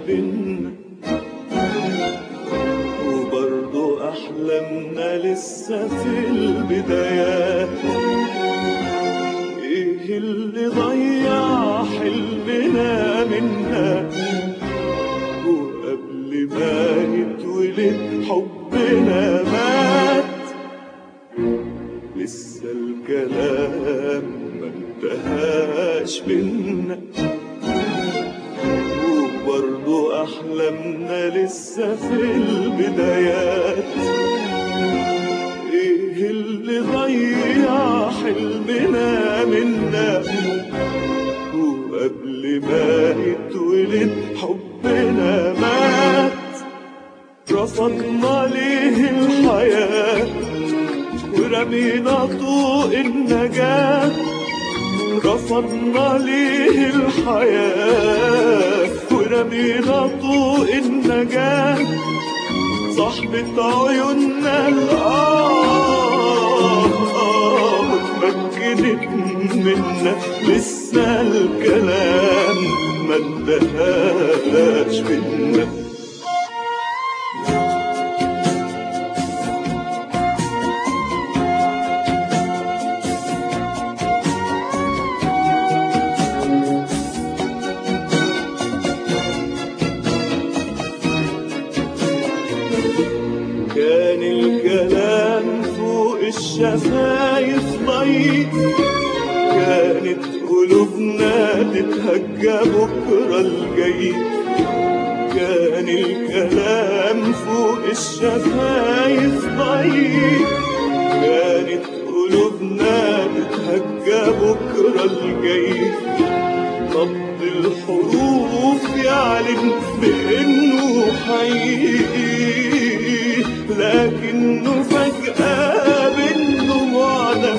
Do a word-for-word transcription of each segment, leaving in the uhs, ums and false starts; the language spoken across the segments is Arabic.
بينا، وبرضو أحلامنا لسه في البدايات. إيه اللي ضيع حلمنا منا، وقبل ما يتولد حبنا مات. لسه الكلام ما انتهاش بينا، وبرضو أحلامنا لسه في البدايات. إيه اللي ضيع حلمنا منا، وقبل ما يتولد حبنا مات. رفضنا ليه الحياة ورمينا طوق النجاة، رفضنا ليه الحياة ورمينا طوق النجاة. صاحبة عيوننا الآه اتمكنت منا، لسه الكلام ما انتهاش بينا. كان الكلام فوق الشفايف ضيق، كانت قلوبنا تتهجى بكرة الجاي. كان الكلام فوق الشفايف ضيق، كانت قلوبنا تتهجى بكرة الجاي. نبض الحروف يعلن بإنه حقيقي، لكنه فجأة بالدموع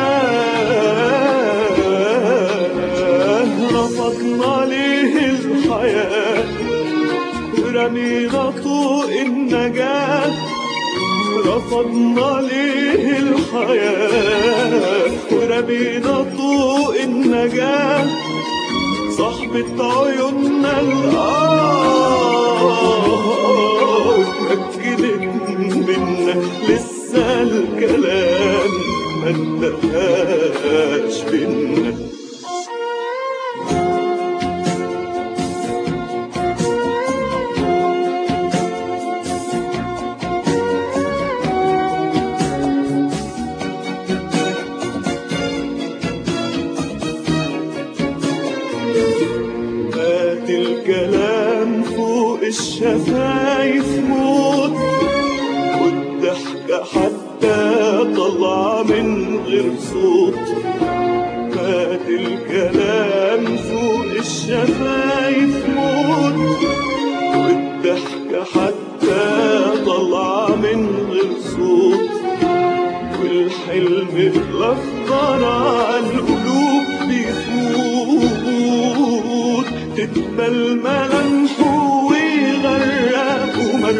تاه. رفضنا ليه الحياة ورمينا طوق النجاة، رفضنا ليه الحياة ورمينا طوق النجاة. صاحبة عيوننا الآه اتمكنت منا، لسه الكلام ما انتهاش بينا. مات الكلام فوق الشفايف موت، والضحكة حتى طلع من غير صوت. مات الكلام فوق الشفايف موت، والضحكة حتى طلع من غير صوت. والحلم الأخضر عالقلوب بيفوت، تتبل ملامحه ويغرق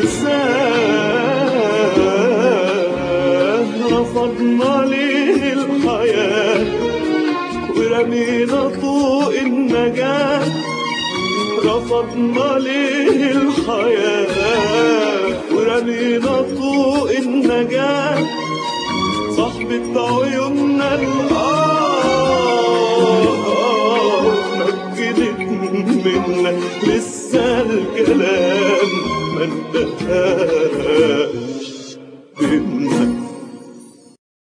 مرساه. رفضنا ليه الحياة ورمينا طوق النجاة، رفضنا ليه الحياة ورمينا طوق النجاة. صاحبة عيوننا الآه اتمكنت منا، لسه الكلام ما انتهاش